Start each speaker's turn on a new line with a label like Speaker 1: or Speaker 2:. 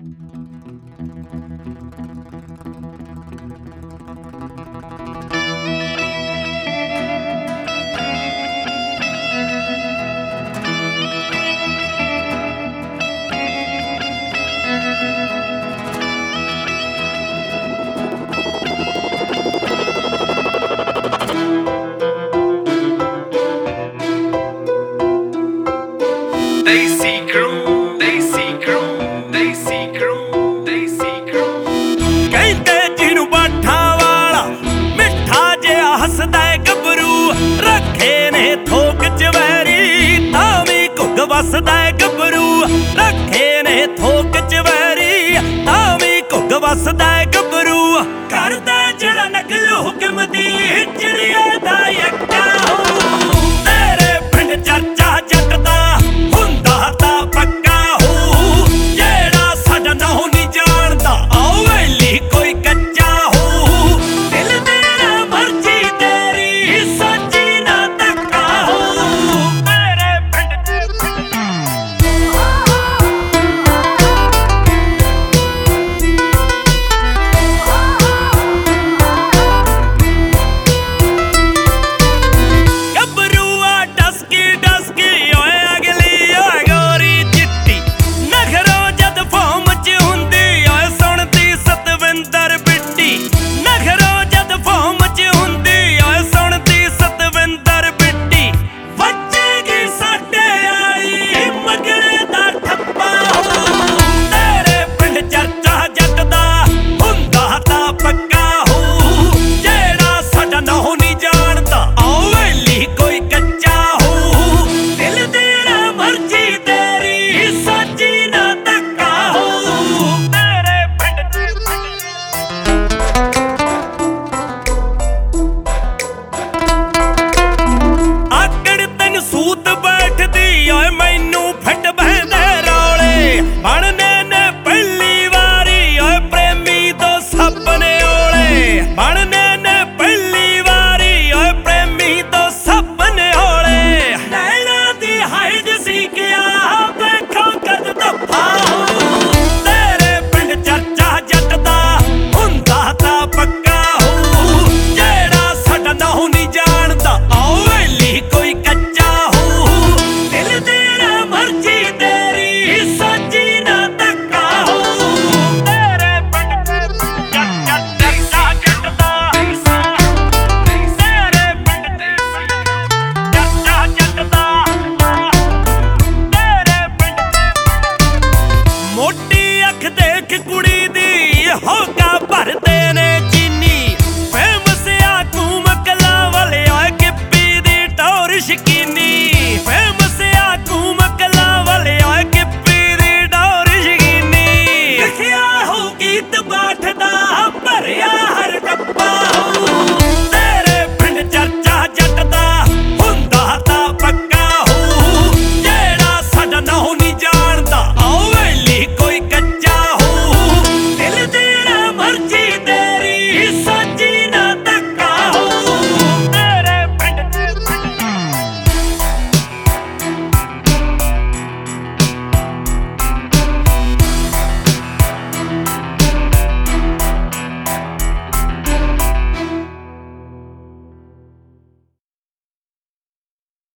Speaker 1: Desi crew, Desi crew, Desi crew, Desi crew।
Speaker 2: ਕਹਿੰਦੇ ਜਿਹਨੂੰ ਬਾਠਾਂ ਵਾਲਾ ਮਿੱਠਾ ਜਿਹਾ ਹੱਸਦਾ ਏ ਗੱਭਰੂ, ਰੱਖੇ ਨੇ ਥੋਕ ਚ ਵੈਰੀ ਤਾਂ ਵੀ ਘੁੱਗ ਵਸਦਾ ਏ ਗੱਭਰੂ, ਰੱਖੇ ਨੇ ਥੋਕ ਚ ਵੈਰੀ ਤਾਂ ਵੀ ਘੁੱਗ ਵਸਦਾ ਏ ਗੱਭਰੂ। ਕਰਦਾ ਜਿਹੜਾ ਨਕਲ ਹੁਕਮ ਦੀ ਹਿਜੜੀਏ ਦਾ ਯੱਕਾ